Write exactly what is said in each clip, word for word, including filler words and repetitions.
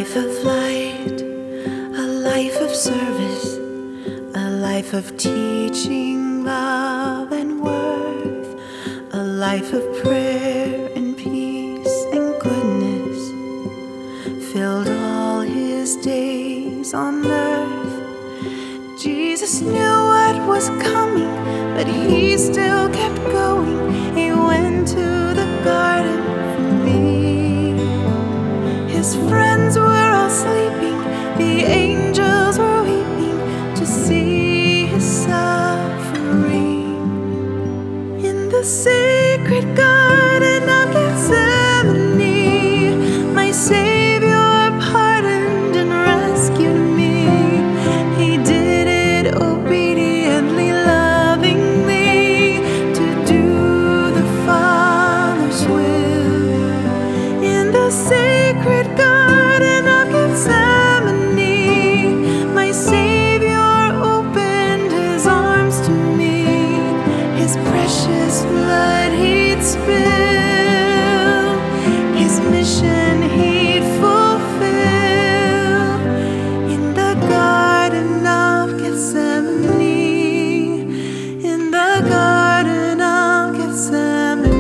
life of light, a life of service, a life of teaching love and worth, a life of prayer and peace and goodness, filled all his days on earth. Jesus knew what was coming, but he still kept going. He went to the garden for me. His friends were all sleeping, the angels were weeping to see his suffering. In the sacred garden of Gethsemane, my Savior pardoned and rescued me. He did it obediently, lovingly, to do the Father's will. In the sacred garden of Gethsemane, my Savior opened his arms to me. His precious blood he'd spill, his mission he'd fulfill. In the garden of Gethsemane, in the garden of Gethsemane.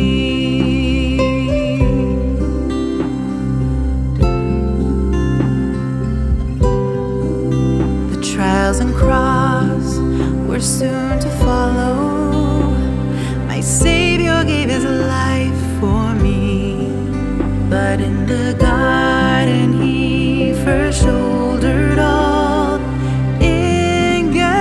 Trials and cross were soon to follow. My Savior gave his life for me, but in the garden he first shouldered all. In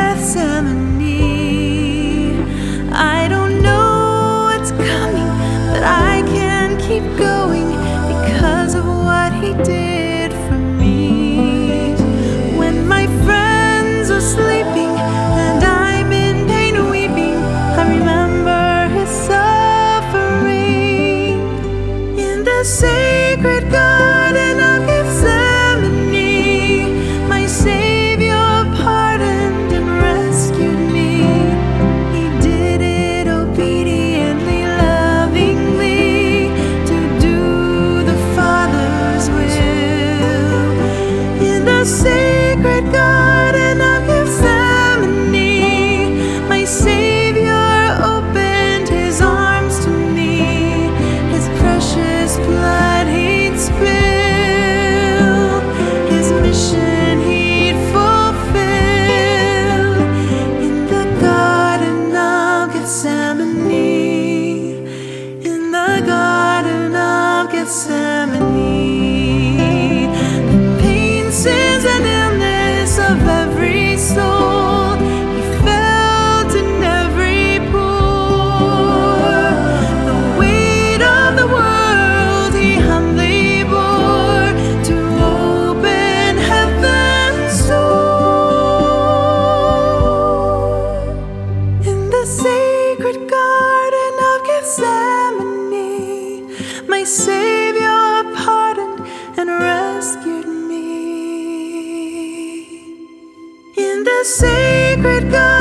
Gethsemane, I don't know what's coming, but I can keep going because of what he did for me. When my friends sleeping and I'm in pain weeping, I remember his suffering. In the sacred garden of Gethsemane, my Savior pardoned and rescued me. He did it obediently, lovingly, to do the Father's will. In the sacred garden of Gethsemane, my Savior opened his arms to me. His precious blood he'd spill, his mission he'd fulfill. In the garden of Gethsemane, in the garden of Gethsemane, the pain, sins, and illness of every soul he felt in every pore. The weight of the world he humbly bore to open heaven's door. In the sacred garden of Gethsemane, my Savior pardoned and rescued me. In the sacred garden